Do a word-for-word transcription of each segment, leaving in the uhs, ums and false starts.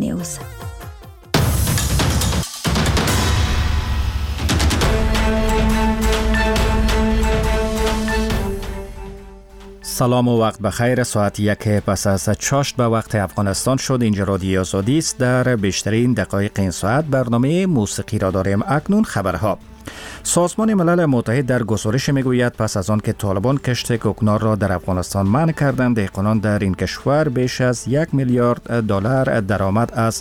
نیوز. سلام و وقت بخیر. ساعت یک پس از چاشت به وقت افغانستان شد. اینجا رادیو آزادی است. در بیشترین دقایق این ساعت برنامه موسیقی را داریم. اکنون خبرها. سازمان ملل متحد در گزارش میگوید پس از آن که طالبان کشت کوکنار را در افغانستان منع کردند، دهقانان در این کشور بیش از یک میلیارد دلار درآمد از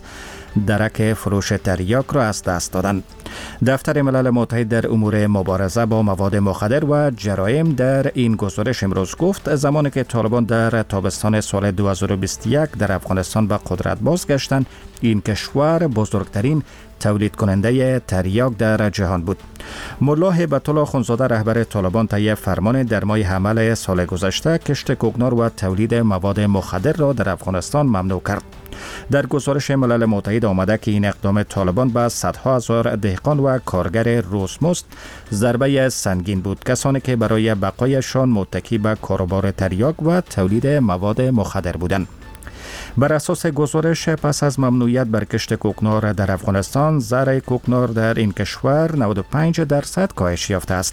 درک فروش تریاک را از دست دادند. دفتر ملل متحد در امور مبارزه با مواد مخدر و جرایم در این گزارش امروز گفت زمانی که طالبان در تابستان سال دو هزار و بیست و یک در افغانستان به قدرت بازگشتند، این کشور بزرگترین تولید کننده تریاک در جهان بود. ملا هیبت الله اخوندزاده رهبر طالبان طی فرمان در ماه حمل سال گذشته کشت کوکنار و تولید مواد مخدر را در افغانستان ممنوع کرد. در گزارش ملل متحد آمده که این اقدام طالبان به صدها هزار دهقان و کارگر روزمزد ضربه سنگین بود، کسانی که برای بقایشان متکی به کاروبار تریاک و تولید مواد مخدر بودند. بر اساس گزارش پس از ممنوعیت بر کشت کوکنار در افغانستان، زرع کوکنار در این کشور نود و پنج درصد کاهش یافته است.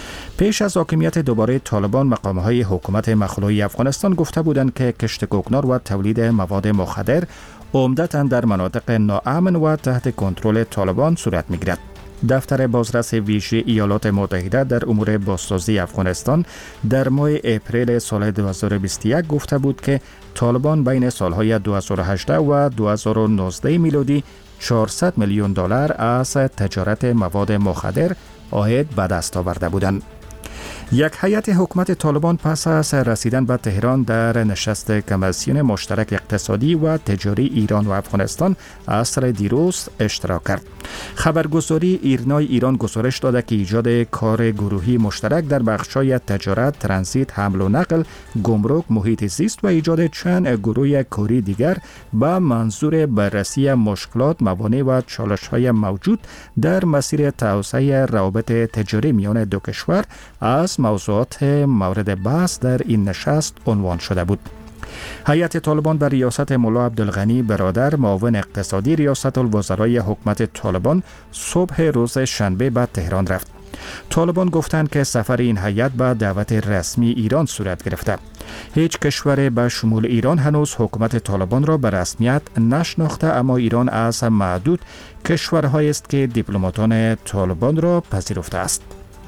پیش از حاکمیت دوباره طالبان، مقام‌های حکومت مخلوعی افغانستان گفته بودند که کشت کوکنار و تولید مواد مخدر عمدتاً در مناطق ناامن و تحت کنترل طالبان صورت می‌گیرد. دفتر بازرس ویژه ایالات متحده در امور بازسازی افغانستان در ماه اپریل سال دو هزار و بیست و یک گفته بود که طالبان بین سالهای دو هزار و هجده و دو هزار و نوزده میلادی چهارصد میلیون دلار از تجارت مواد مخدر عاید به دست آورده بودند. یک هیئت حکومت طالبان پس از رسیدن به تهران در نشست کمیسیون مشترک اقتصادی و تجاری ایران و افغانستان عصر دیروز اشتراک کرد. خبرگزاری ایرنای ایران گزارش داده که ایجاد کار گروهی مشترک در بخش‌های تجارت، ترانزیت، حمل و نقل، گمرک، محیط زیست و ایجاد چند گروه کاری دیگر به منظور بررسی مشکلات، موانع و چالش‌های موجود در مسیر توسعه روابط تجاری میان دو کشور از موضوعات مورد بحث در این نشست عنوان شده بود. هیئت طالبان بر ریاست ملا عبدالغنی برادر، معاون اقتصادی ریاست الوزرای حکومت طالبان، صبح روز شنبه به تهران رفت. طالبان گفتند که سفر این هیئت به دعوت رسمی ایران صورت گرفته. هیچ کشور به شمول ایران هنوز حکومت طالبان را به رسمیت نشناخته، اما ایران از معدود کشورهایی است که دیپلماتان طالبان را پذیرفته است.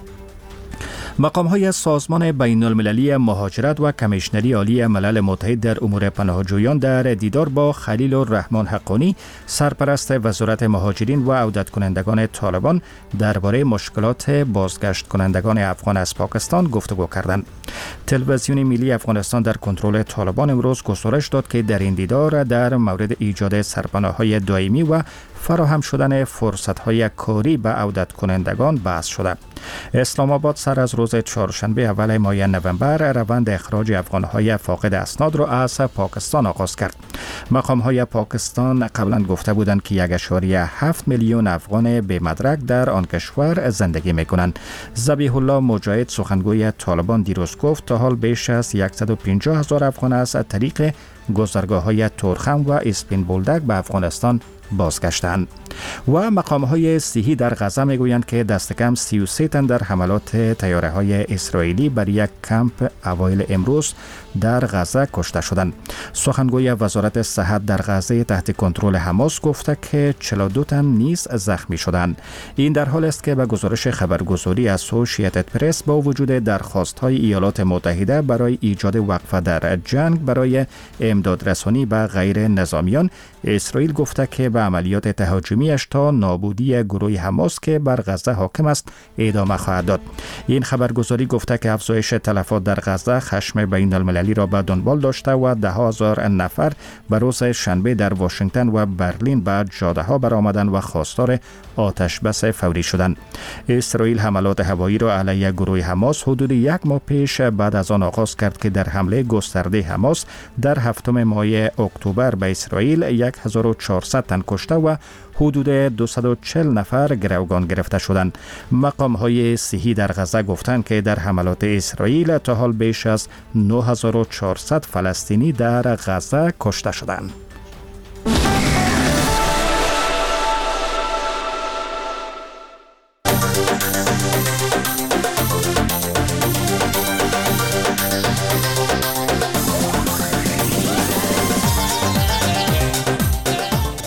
مقام‌های سازمان بین المللی مهاجرت و کمیشنری عالی ملل متحد در امور پناهجویان در دیدار با خلیل الرحمن حقانی، سرپرست وزارت مهاجرین و عودت کنندگان طالبان، درباره مشکلات بازگشت کنندگان افغان از پاکستان گفتگو کردند. تلویزیون ملی افغانستان در کنترل طالبان امروز گزارش داد که در این دیدار در مورد ایجاد سرپناه‌های دائمی و فراهم شدن فرصت‌های کاری به عودت کنندگان بحث شده. اسلام آباد سر از روز چهارشنبه اول ماه نوامبر روند اخراج افغان‌های فاقد اسناد را از پاکستان آغاز کرد. مقام‌های پاکستان قبلا گفته بودند که یک و هفت میلیون افغان بی مدرک در آن کشور زندگی می‌کنند. ذبیح الله مجاهد، سخنگوی طالبان، دیروز گفت تا حال بیش از صد و پنجاه هزار افغان از طریق گذرگاه‌های تورخم و اسپین بولدک به افغانستان بازگشتند. و مقام‌های صحی در غزه میگویند که دست کم سی و سه تن در حملات طیاره‌های اسرائیلی بر یک کمپ اوایل امروز در غزه کشته شدند. سخنگوی وزارت صحت در غزه تحت کنترل حماس گفته که چهل و دو تن نیز زخمی شدند. این در حال است که به گزارش خبرگزاری اسوسییتد پرس با وجود درخواست‌های ایالات متحده برای ایجاد وقفه در جنگ برای امداد رسانی به غیر نظامیان، اسرائیل گفته که به عملیات تهاجمیش تا نابودی گروه حماس که بر غزه حاکم است ادامه خواهد داد. این خبرگزاری گفته که افزایش تلفات در غزه خشم بین المللی را به دنبال داشته و ده هزار نفر به روز شنبه در واشنگتن و برلین به جاده ها برآمدند و خواستار آتش بس فوری شدند. اسرائیل حملات هوایی را علیه گروه حماس حدود یک ماه پیش بعد از آن آغاز کرد که در حمله گسترده حماس در هفتم ماه اکتبر به اسرائیل هزار و چهارصد تن کشته و حدود دویست و چهل نفر گروگان گرفته شدند. مقام‌های صحی در غزه گفتند که در حملات اسرائیل تا حال بیش از نه هزار و چهارصد فلسطینی در غزه کشته شدند.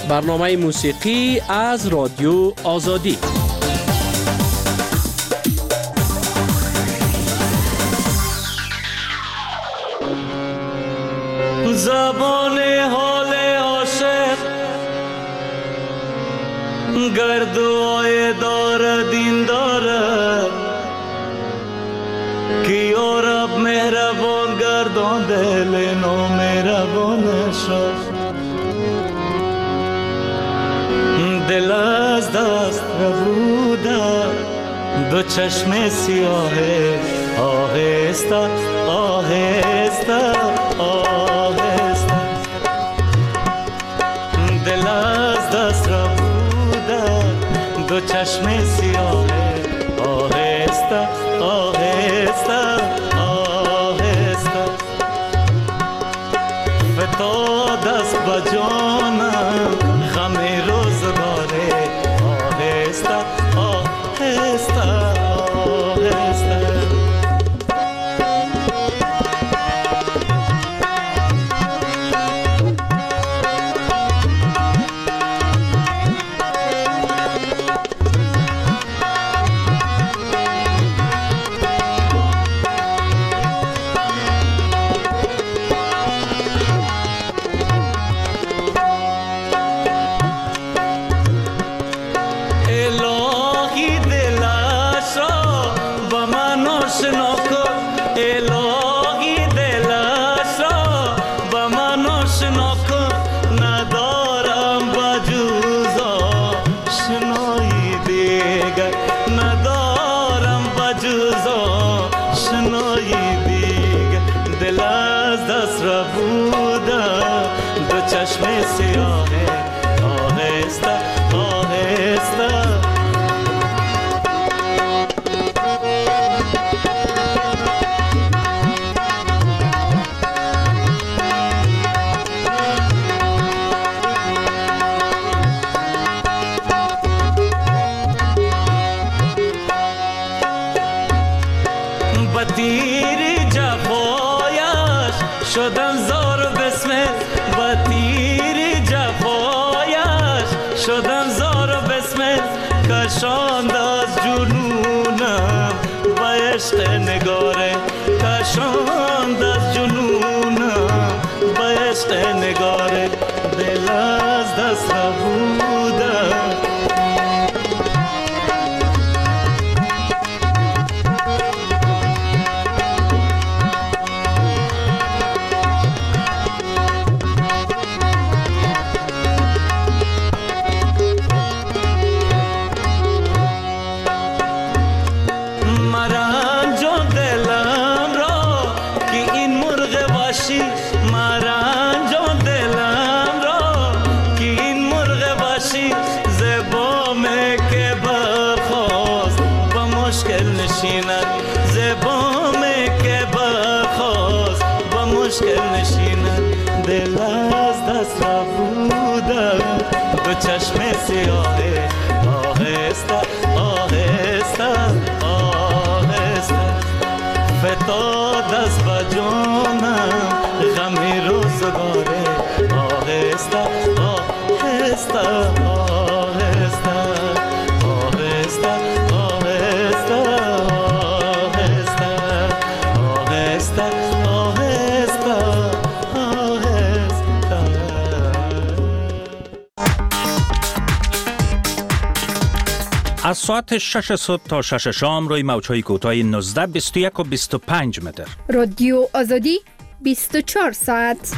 برنامه موسیقی از رادیو آزادی. زبان حال عاشق گردوای دار دین داره که یا رب مهربان گردان دل نو مهربان شد. دل از دست ربوده دو چشم سیاهه آهسته آهسته آهسته. دل از دست ربوده دو چشم سیاهه آهسته آهسته آهسته. فتا دست بجانم غم روزگاره آهسته آهسته آهسته. از ساعت شش صبح تا شش شام روی موج‌های کوتاه نوزده، بیست و یک و بیست و پنج متر. رادیو آزادی بیست و چهار ساعت.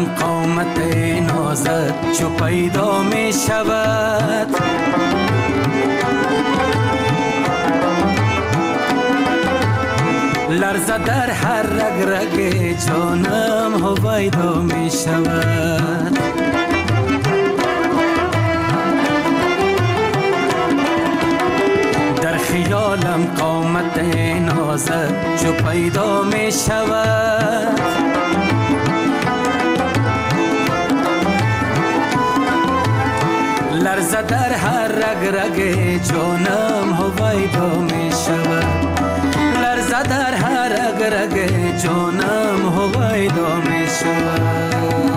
خیالم قامت نازت چو پیدا می شود، لرزه در هر رگ رگ جانم هویدا می شود. در خیالم قامت نازت چو پیدا می شود، لرزه در هر رگ رگ جانم هویدا می شود، لرزه در هر رگ رگ جانم هویدا می شود.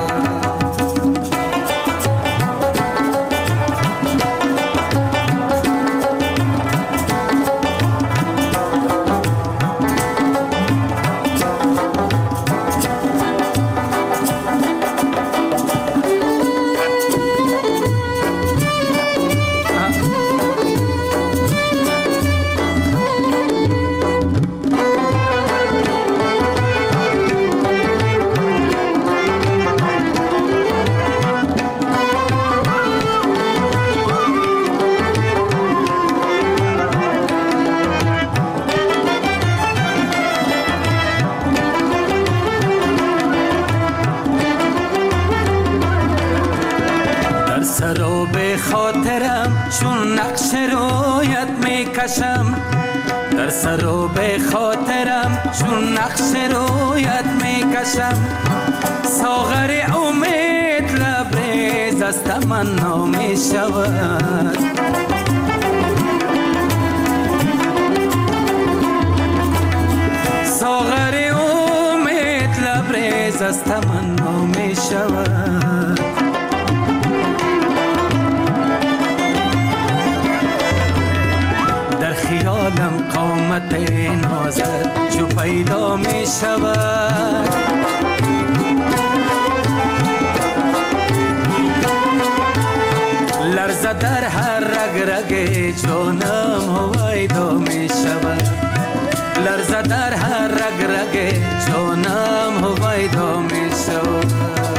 سراب خاطرم چون نقش رویت می کشم، در سراب خاطرم چون نقش رویت می کشم، ساغر امید لبریز از تمنا می شود، ساغر امید لبریز از تمنا می شود. خیالم قامت نازت جو پیدا می شود، لرزه در هر رگ رگ جانم هویدا می شود، لرزه در هر رگ رگ جانم هویدا می شود.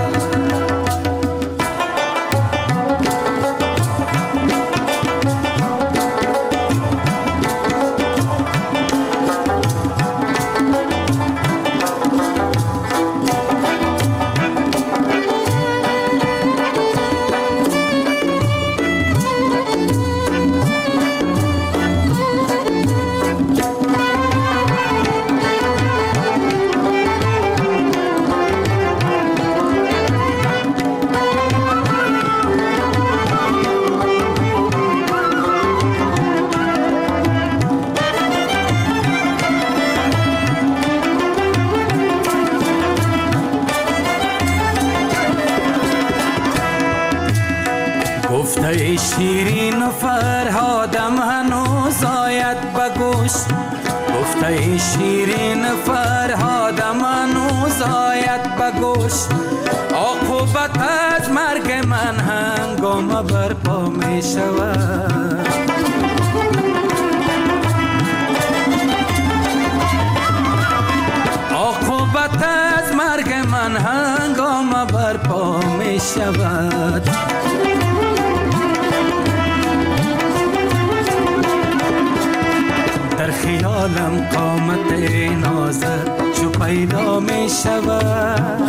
گفته شیرین و فرهادم هنوز آید بگوش، گفته شیرین و فرهادم هنوز آید بگوش، عاقبت از مرگ من هنگام برپا می شود، عاقبت از مرگ من هنگام برپا می شود. در خیالم قامت نازت چو پیدا می شود،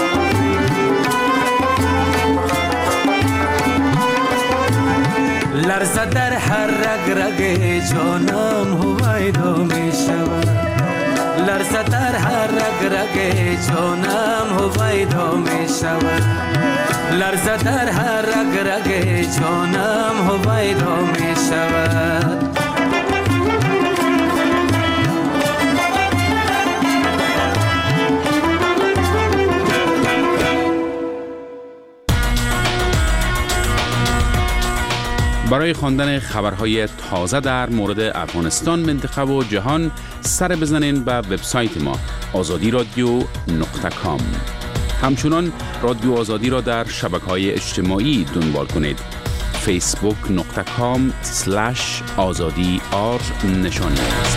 لرزه در هر رگ رگ جانم هویدا می شود، لرزه در هر رگ رگ جانم هویدا می شود، لرزه در هر رگ رگ جانم هویدا می شود. برای خواندن خبرهای تازه در مورد افغانستان، منطقه و جهان سر بزنین به وبسایت ما آزادی رادیو نقطه کام. همچنان رادیو آزادی را در شبکه‌های اجتماعی دنبال کنید. فیسبوک نقطه کام سلش آزادی آر نشانی است.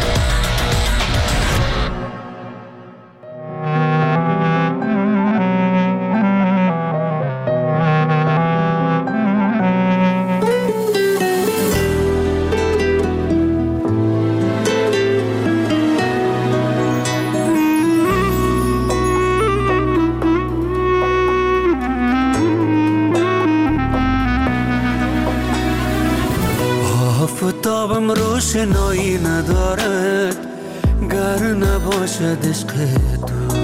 روشنایی ندارد گر نباشد عشق تو.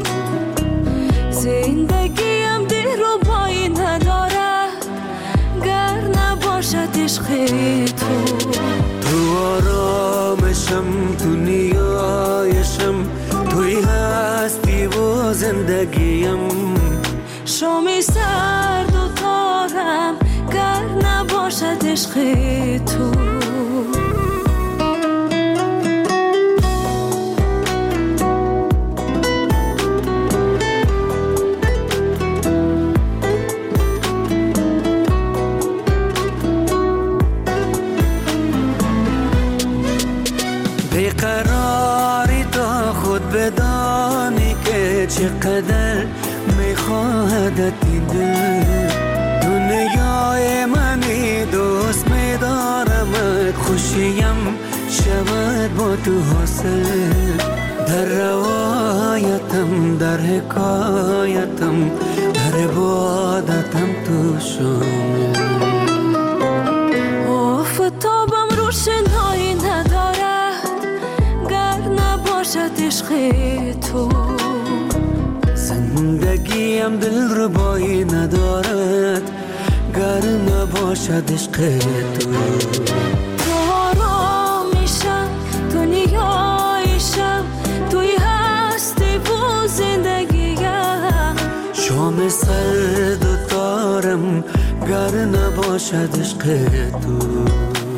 زندگیم دلربایی ندارد گر نباشد عشق تو. تو آرامشم، تو نیایشم، توی هستی و زندگیم. شامی سرد و تارم گر نباشد عشق تو. بیقراری تا خود بدانی که چقدر میخواهدت این دل. دنیای منی دوست میدارمت، خوشیم شود با تو حاصل. در روایتم، در حکایتم، در عبادتم تو شامل. آفتابم روشنایی ندارد گر نباشد عشق تو. زندگیم دلربایی ندارد گر نباشد عشق تو. تو آرامیشم، تو نیایشم، توی هستی و زندگیم. شام سرد و تارم گر نباشد عشق تو.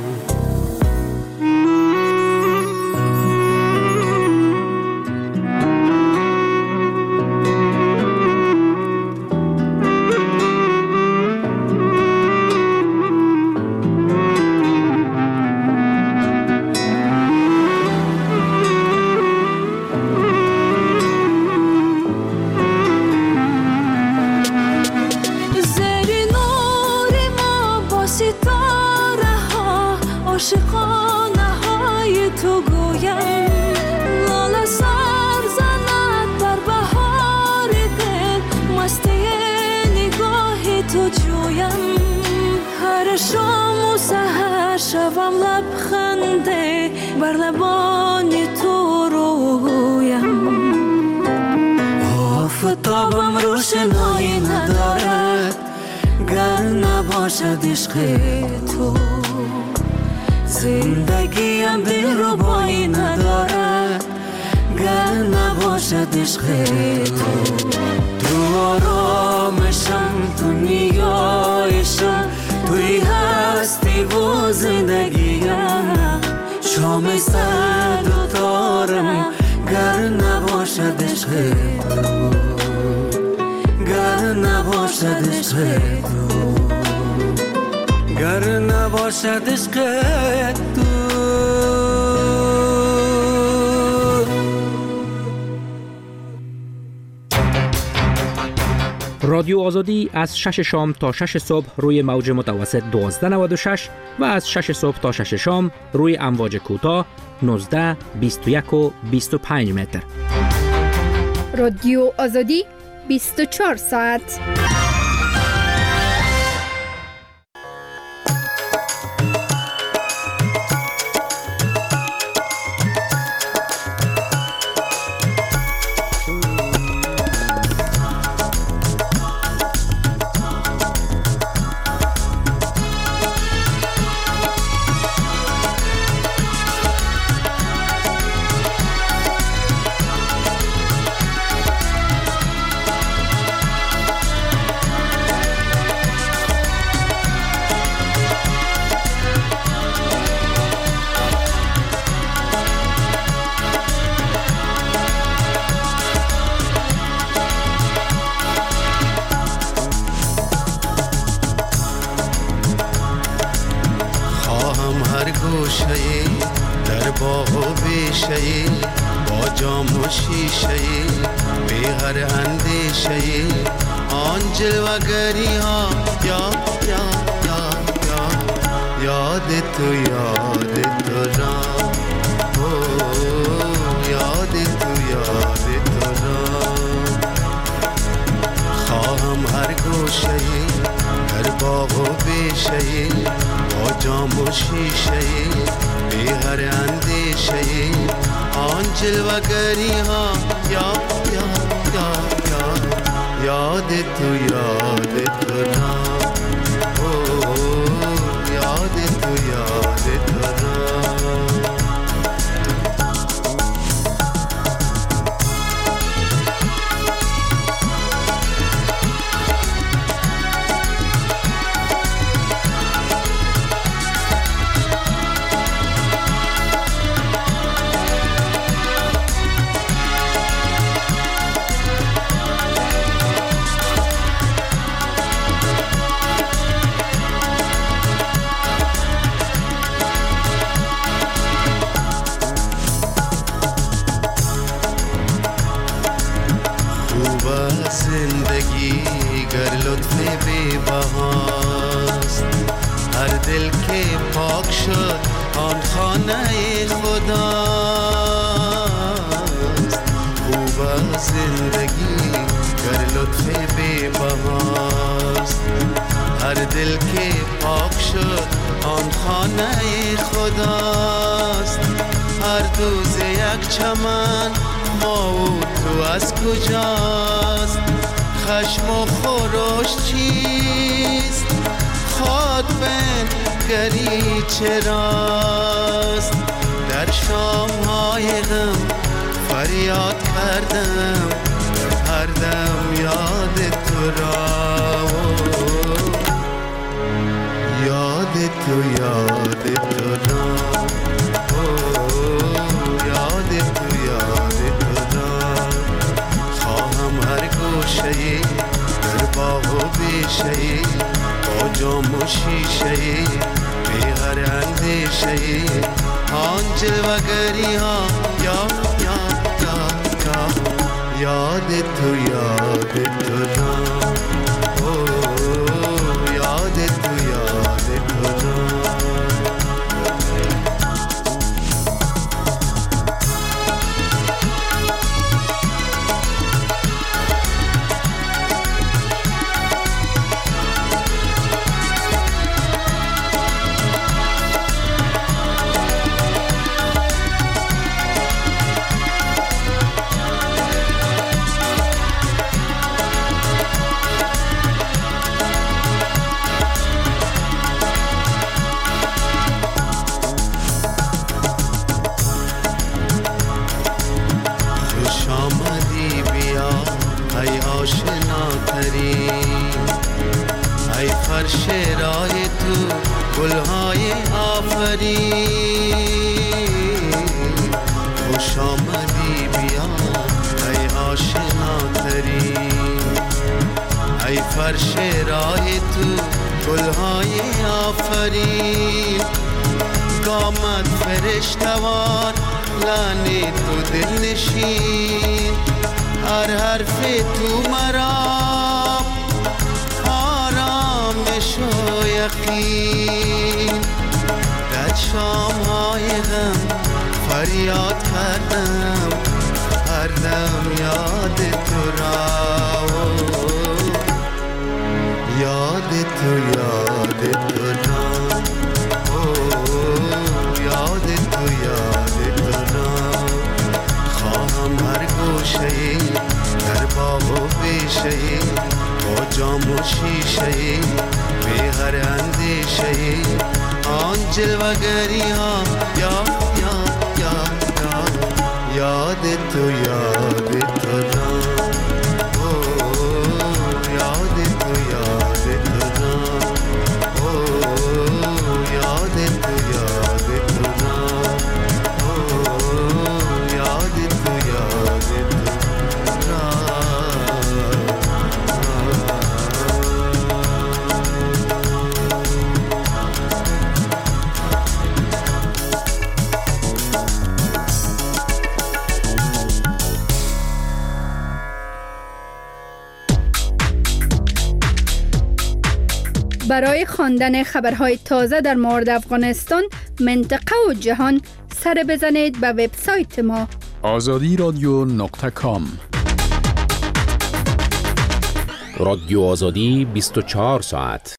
عاشقانه های تو گویم، لاله سر زند در بهار دل، مستی نگاه تو جویم. هر شام و سحر شبم لبخنده بر لبان تو رویم. آفتابم روشنایی ندارد گر نباشد عشق تو. زندگیم دلربایی ندارد گر نباشد عشق تو. تو آرامشم، تو نیایشم، توی هستی و زندگیم. شام سرد و تارم گر نباشد عشق تو. گر نباشد عشق تو. گر نباشد عشق تو. رادیو آزادی از شش شام تا شش صبح روی موج متوسط دوازده نود و شش و از شش صبح تا شش شام روی امواج کوتاه نوزده، بیست و یک و بیست و پنج متر. رادیو آزادی بیست و چهار ساعت. در باغ و بیشه با جام و شیشه بی هر اندیشه آن جلوگری ها یا یا یا یا یاد تو یاد تو را یاد تو یاد تو را خواهم هر گوشه در باغ و بیشه با جام و شیشه بی هر جلوگری ها یاد یاد یاد یاد یاد تو یاد تو نه یاد تو یاد تو نه زندگی گر لطف بی بهاست هر دل که پاک شد آن خانه خداست خوب زندگی گر لطف بی بهاست هر دل که پاک شد آن خانه خداست هر دوز یک چمن ما و تو از کجاست خشم و خروش چیست خود بین گری چراست در شام های غم فریاد کردم هر دم یاد تو را یاد تو یاد تو را یاد تو یاد تو را خواهم هر گوشه‌ای در باغ و بیشه‌ای با جام و شیشه‌ای بی هر اندیشه‌ای آن جلوگری ها یاد یاد یاد یاد تو یاد تو را یاد تو یاد تو را ای فرش راه تو گلهای آفرین خوش آمدی بیا ای آشنا ترین ای فرش راه تو گلهای آفرین قامت فرشتوار لانی تو دل نشین هر حرف تو مرا آرامش و یقین در شام های غم فریاد کردم هر دم یاد تو را یاد تو یاد تو را یاد تو یاد تو را خواهم هر گوشه‌ای در باغ و بیشه‌ای با جام و شیشه‌ای بی هر اندیشه‌ای آن جلوگری ها یاد یاد یاد یاد یاد تو یاد تو را یاد تو یاد تو را یاد تو یاد تو را یاد تو یاد تو را برای خواندن خبرهای تازه در مورد افغانستان، منطقه و جهان سر بزنید به وبسایت ما آزادی رادیو نقطه کام. رادیو آزادی بیست و چهار ساعت.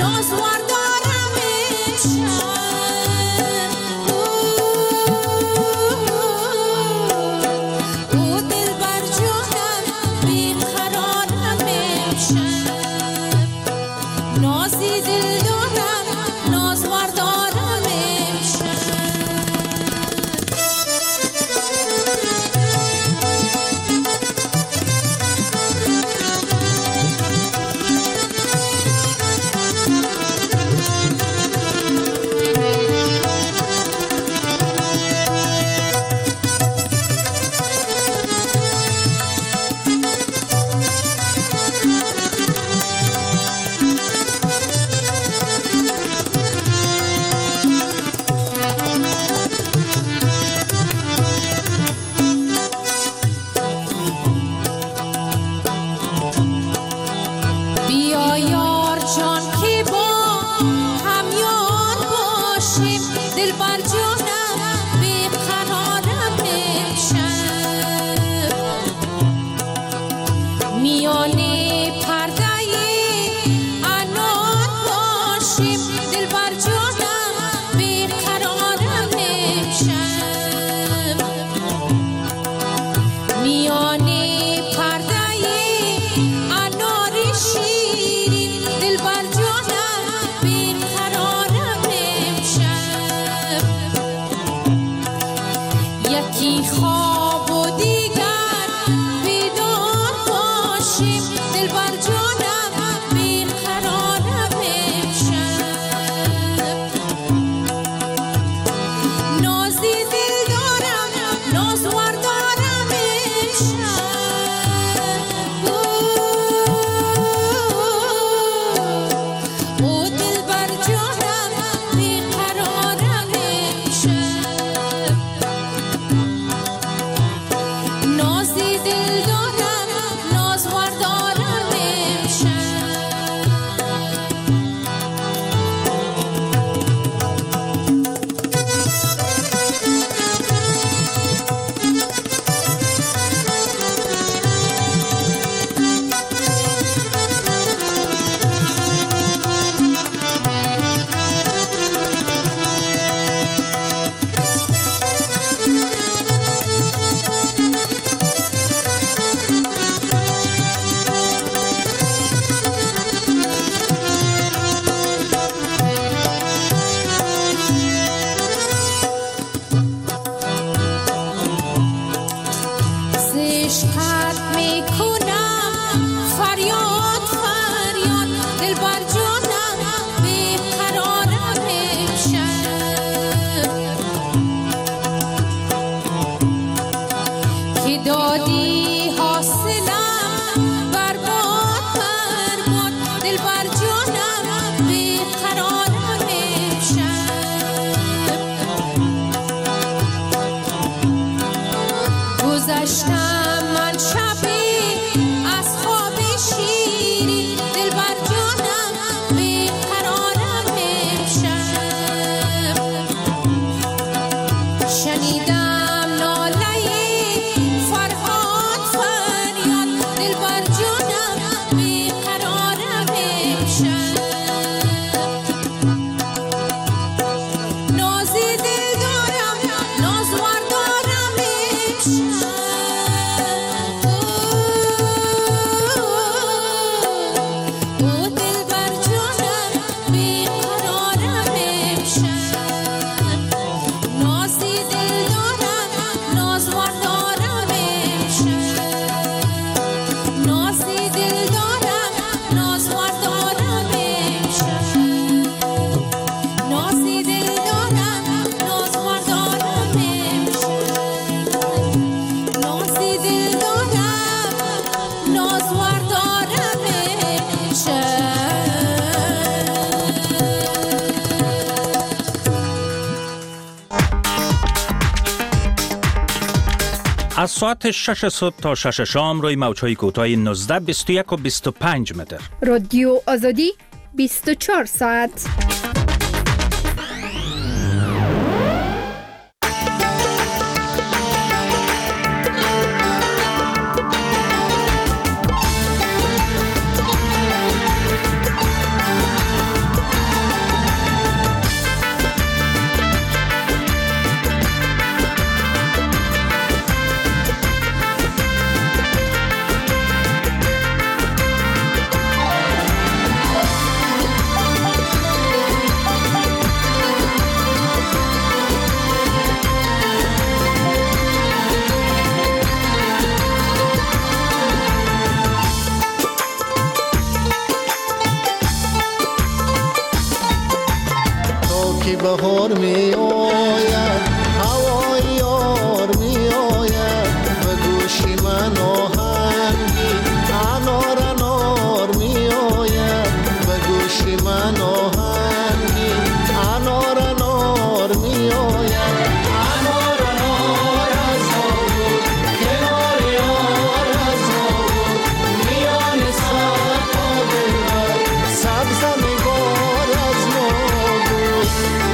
از ساعت شش صبح تا شش شام روی موج‌های کوتاه نوزده، بیست و یک و بیست و پنج متر. رادیو آزادی بیست و چهار ساعت. که بهار می آید هوای یار می آید به گوش من آهنگی انار انار می آید به گوش من آهنگی انار انار می آید انار انار از آبود کنار یار از آبود میان سرپا دلبر سبز نگار از ما بود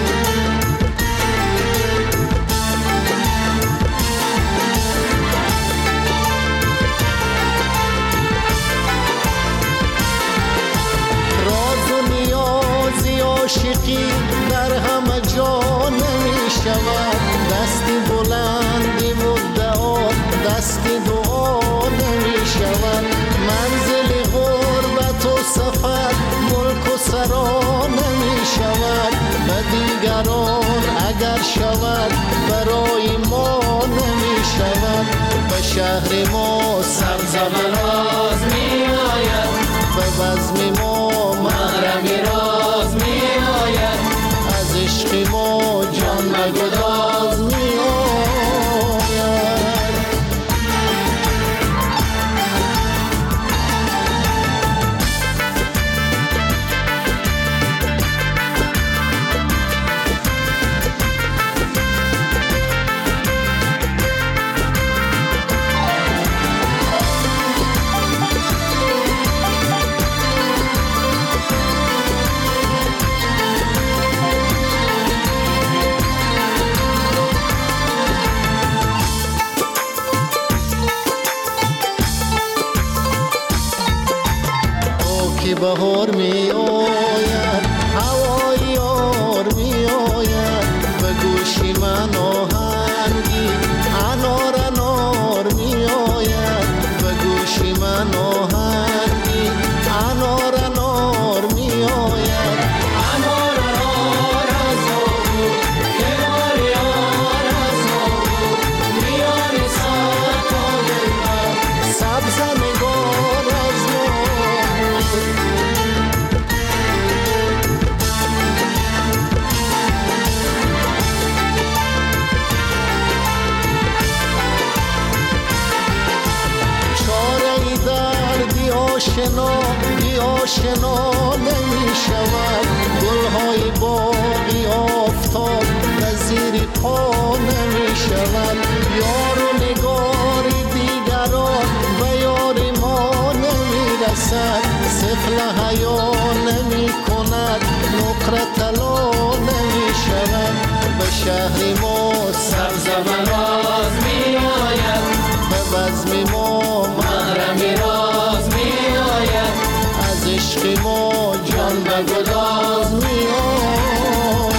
راز و نیازی عاشقی در همه جا نمی شود دستی بلندی مدعا دستی دعا نمی شود منزل غربت و سفر ملک و سرا نمی شود به دیگران اگر شود برای ما نمی شود به شهر ما سبز و راز می آید به بزم ما محرم راز می آید از عشق ما جان و گداز می آید که بهار می آید هوای یار می آید به گوش من آهنگی انار انار می آید به گوش من آهنگی انار انار می آید انار انار از آبود کنار یار از آبود میان سرپا دلبر سبز نگار از ما آشنا بی آشنا نمی شود گلهای باقی آفتاب به زیر پا نمی شود یار و نگار دیگران و یار ما نمی رسد سفل حیا نمی کند نقره طلا نمی شود به شهر ما سبز و راز می آید به بزم ما محرم راز می آید از عشق ما جان به گداز می آید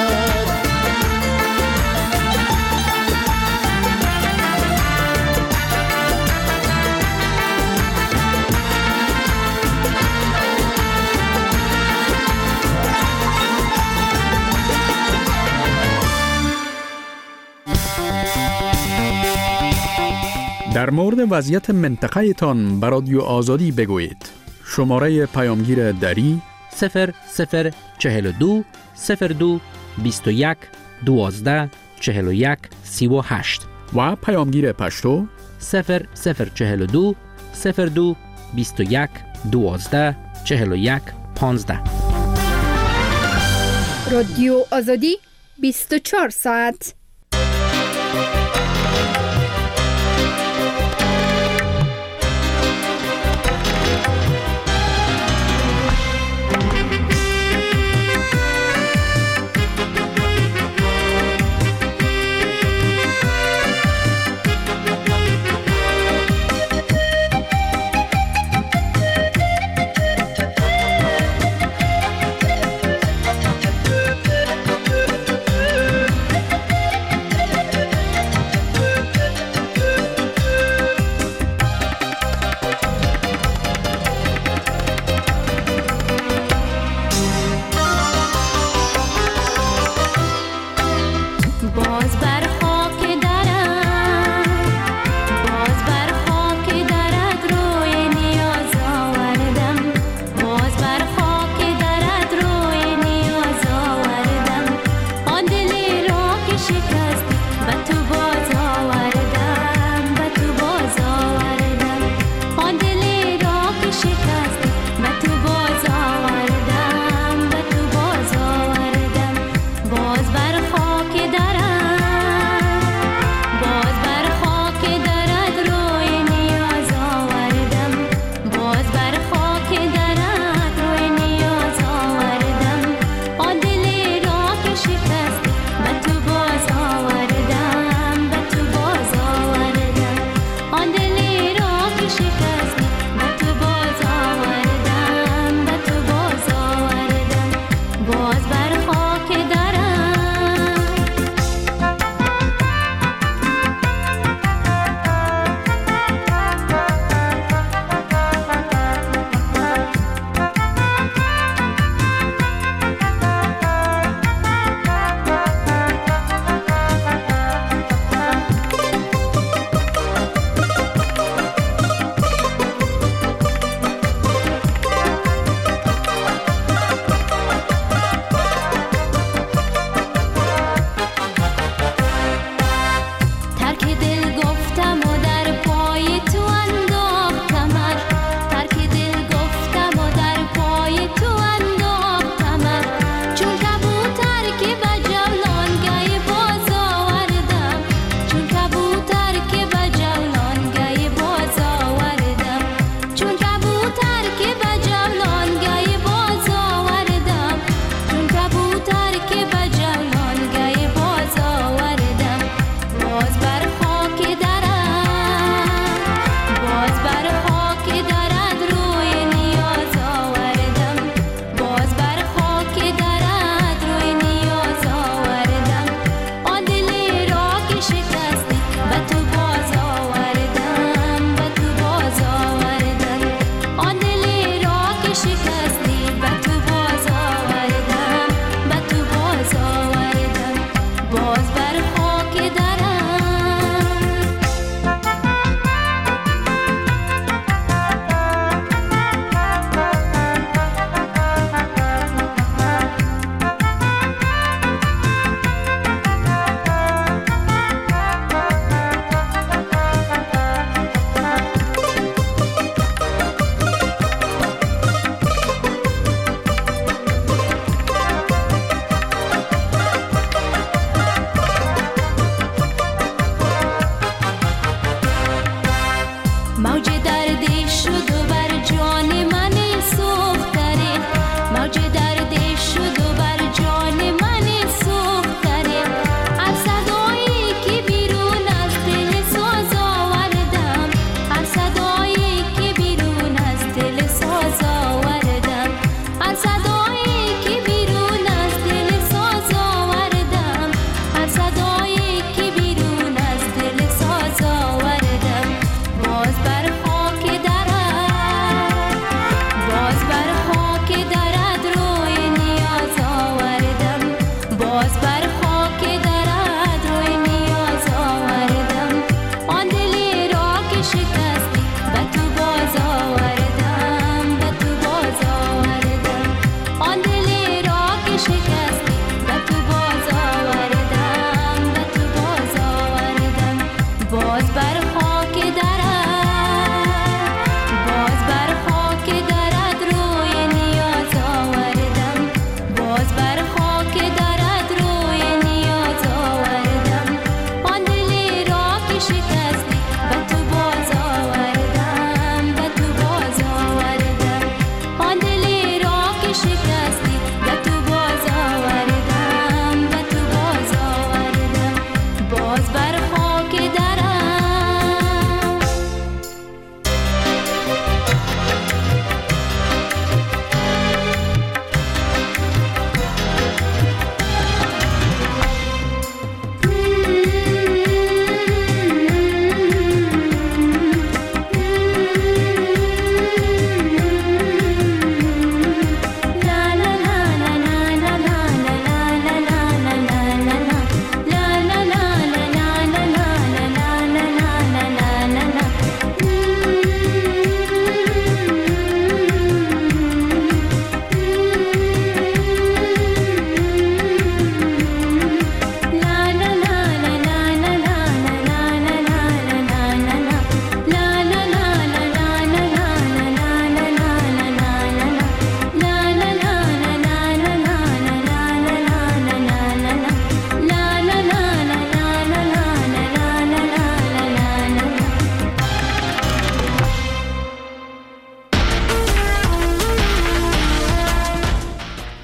در مورد وضعیت منطقه تان به رادیو آزادی بگویید. شماره پیامگیر دری صفر صفر چهل و دو صفر دو بیست و یک دوازده چهل و یک سی و هشت و پیامگیر پشتو صفر صفر چهل و دو صفر دو بیست و یک دوازده چهل و یک پانزده. رادیو آزادی بیست و چهار ساعت.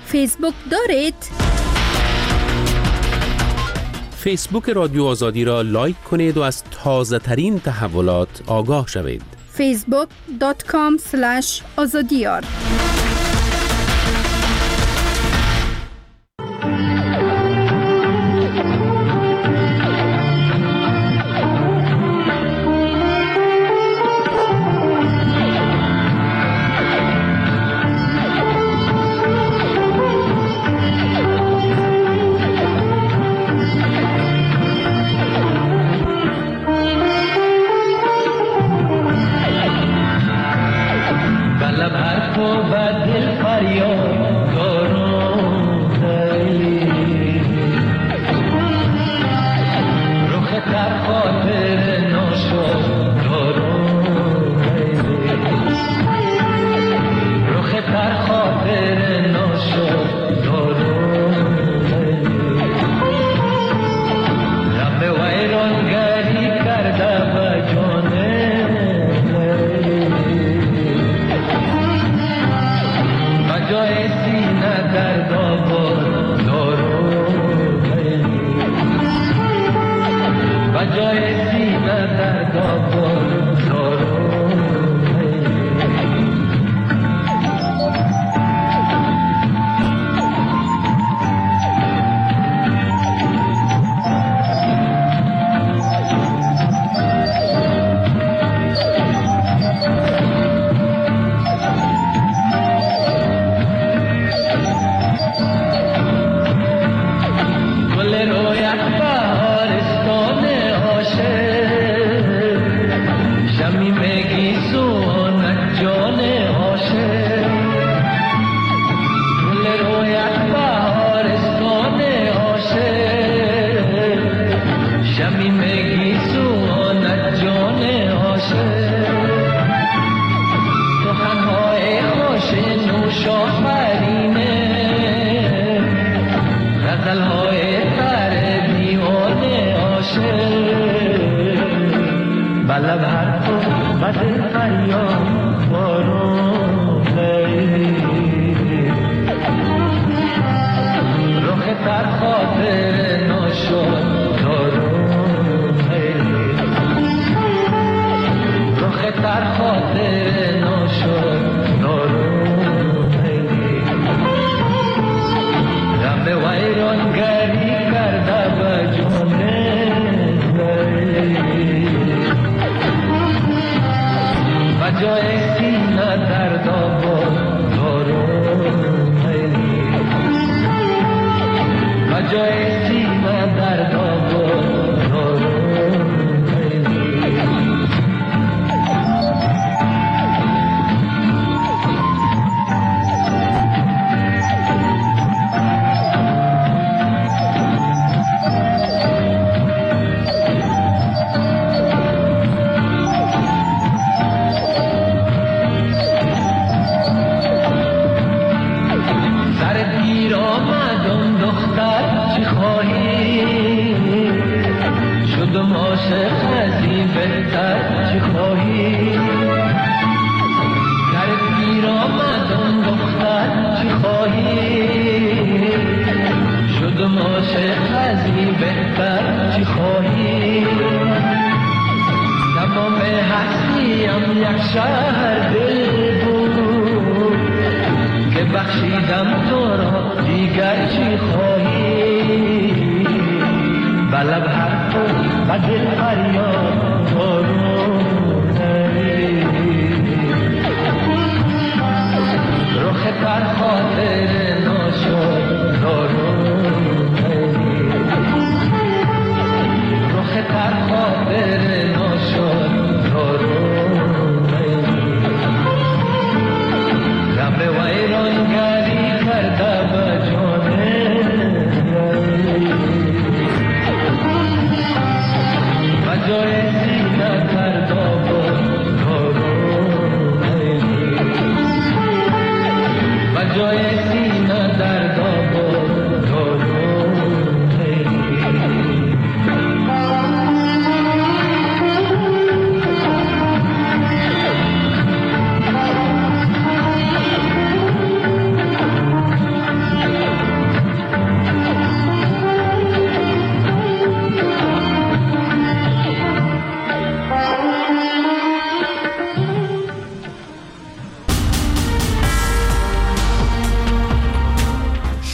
فیسبوک دارید؟ فیسبوک رادیو آزادی را لایک کنید و از تازه ترین تحولات آگاه شوید. فیسبوک دات کام اسلش آزادیار.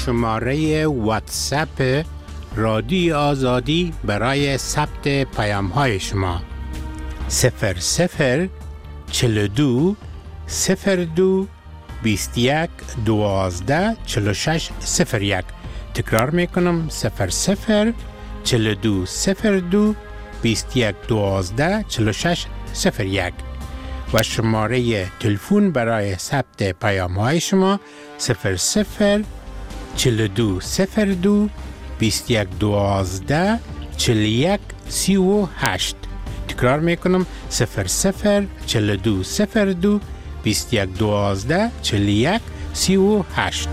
شماره واتساپ رادیو آزادی برای ثبت پیام های شما صفر صفر چل دو صفر دو بیست یک دوازده چل شش صفر یک. تکرار میکنم صفر صفر چل دو صفر دو بیست یک دوازده چل شش صفر یک و شماره تلفن برای ثبت پیام های شما صفر صفر چل دو صفر دو بیست یک دوازده چل یک سی و هشت. تکرار میکنم صفر صفر چل دو صفر دو بیست یک دوازده چل یک سی و هشت.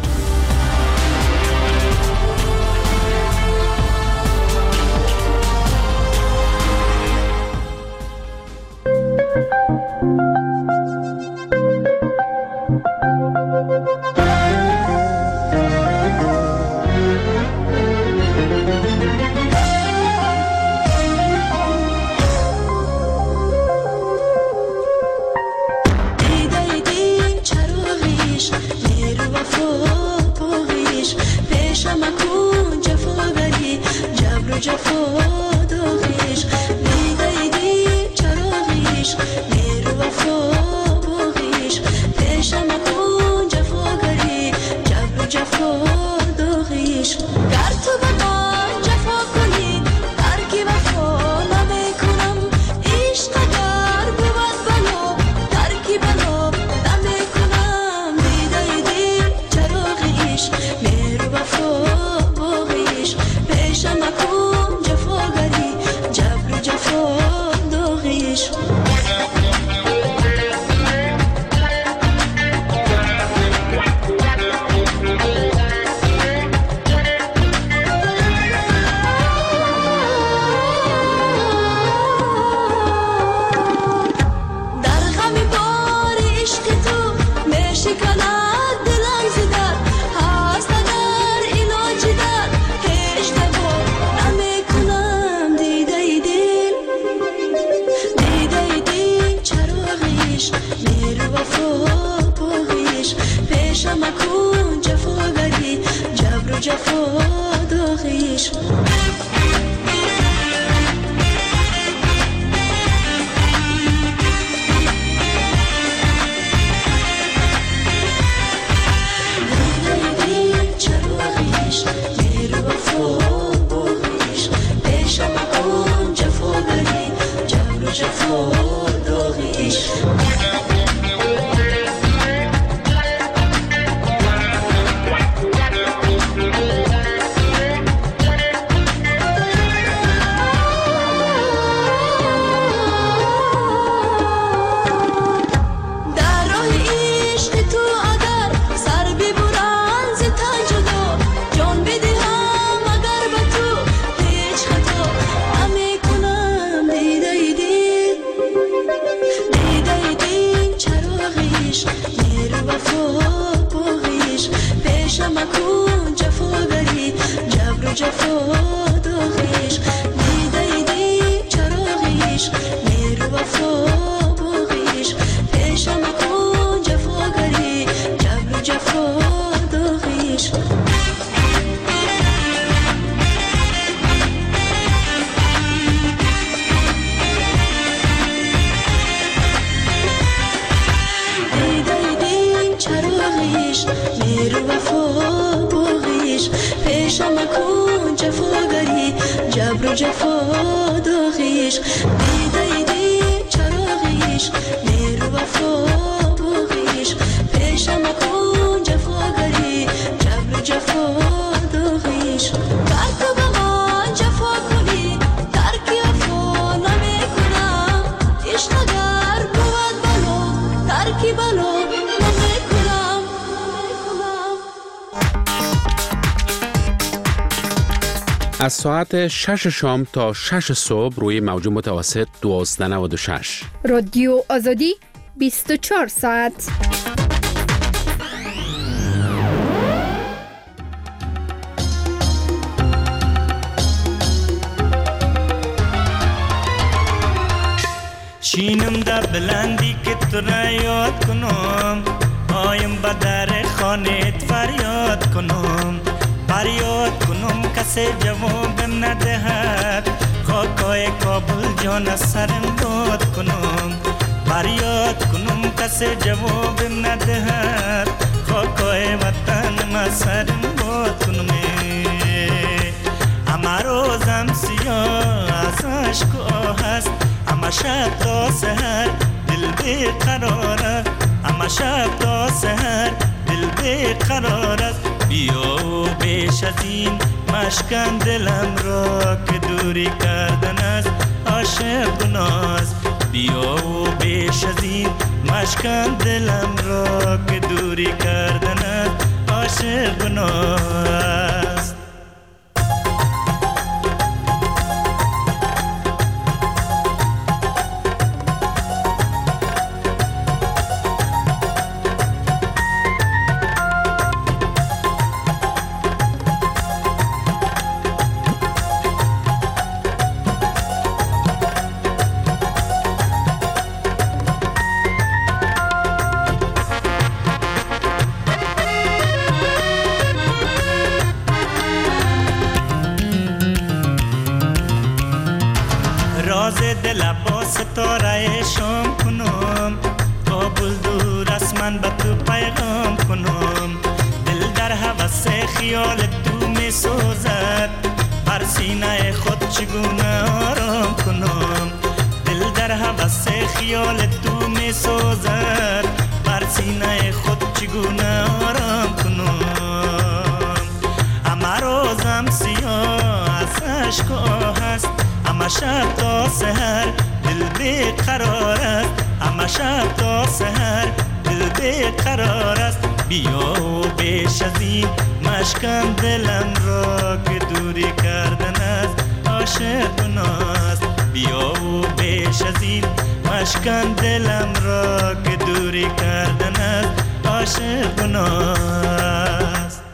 از ساعت شش شام تا شش صبح روی موج متوسط دوازده نود و شش. رادیو آزادی بیست و چهار ساعت. شینم در بلندی که تو را یاد کنم، آیم با در خانت فریاد کنم. فریاد کنم کسی جوابم ندهد خاکای کابل جان از سرم داد کنم فریاد کنم کسی جوابم ندهد خاکای وطن ما سرم داد کنم اما روزم سیاه از عشق و آه است اما شب تا سحر دل بیقرار است اما شب تا سحر دل بیقرار است بیا و بیش از این مشکن دلم را که دوری کردن است عاشق گناه است بیا و بیش از این مشکن دلم را که دوری کردن است عاشق گناه است دل با ستاره شام کنم کابل دور از من به تو پیغام کنم دل در هوس خیال تو می سوزد بر سینه خود چگونه آرام کنم دل در هوس خیال تو می سوزد بر سینه خود چگونه آرام کنم اما روزم سیاه از عشق و آه است اما شب تا سحر دل بیقرار است اما شب تا سحر دل بیقرار است بیا و بیش از این مشکن دلم را که دوری کردن است عاشق گناه است بیا و بیش از این مشکن دلم را که دوری کردن است عاشق گناه است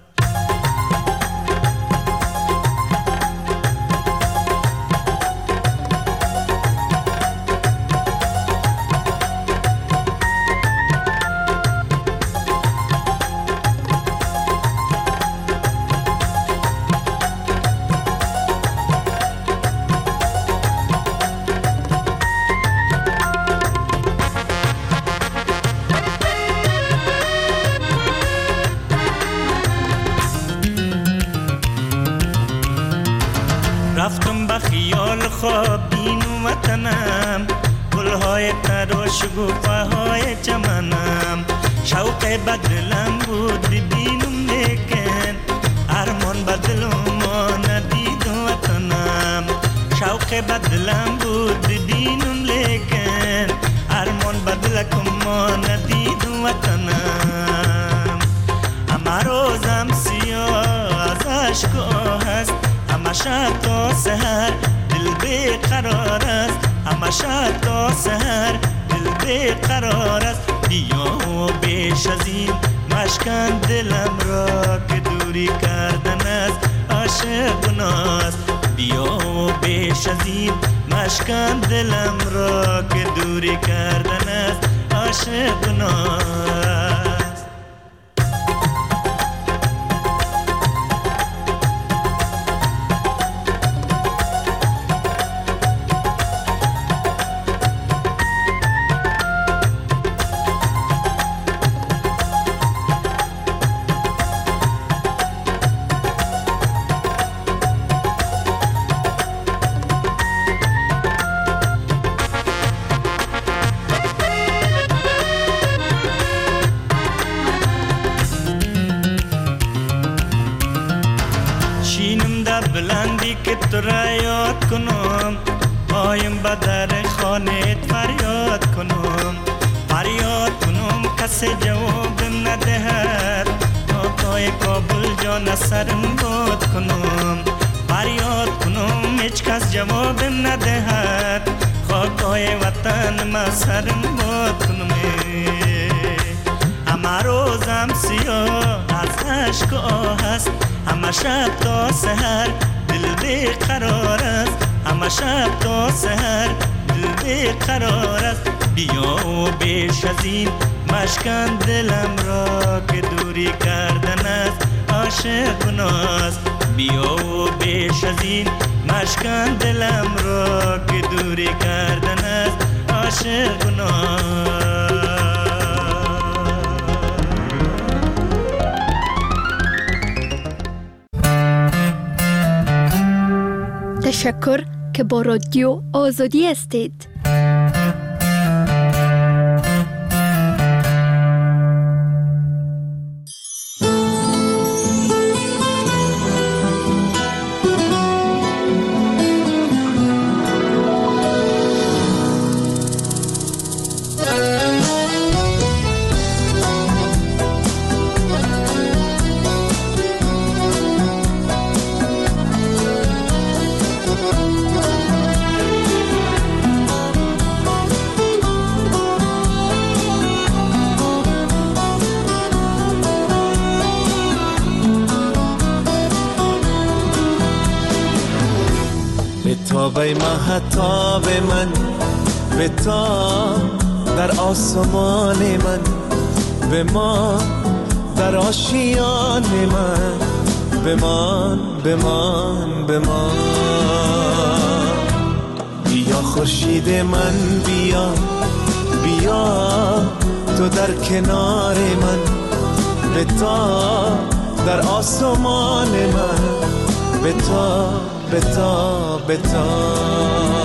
رفتم به خیال خواب بین وطنم گلهای تر و شکوفه های چمنم شوق بدلم بود ببینم لیکن ارمان بدلم ندید وطنم شوق بدلم بود ببینم لیکن ارمان بدلکم ندید وطنم اما روزم سیاه از عشق و آه است اما شب تا سحر دل بیقرار است اما شب تا سحر دل بیقرار است بیا و بیش از این مشکن دلم را که دوری کردن است عاشق گناه است بیا و بیش از این مشکن دلم را که دوری کردن است عاشق گناه است بلندی که تو را یاد کنم پایم به در خانه فریاد کنم فریاد کنم کسی جوابم ندهد خاکای کابل جان سرم داد کنم فریاد کنم هیچ کس جوابم ندهد خاکای وطن ما سرم داد کنم اما روزم سیاه از عشق و آه است اما شب تا سحر دل بیقرار است اما شب تا سحر دل بیقرار است بیا و بیش از این مشکن دلم را که دوری کردن است عاشق ناز بیا و بیش از این مشکن دلم را که دوری کردن از عاشق ناز. تشکر که با رادیو آزادی هستید. به مهتاب من به تا در آسمان من به ما در آشیان من بمان بمان بمان بیا خورشید من بیا بیا تو در کنار من به تا در آسمان من به تا بتا بتا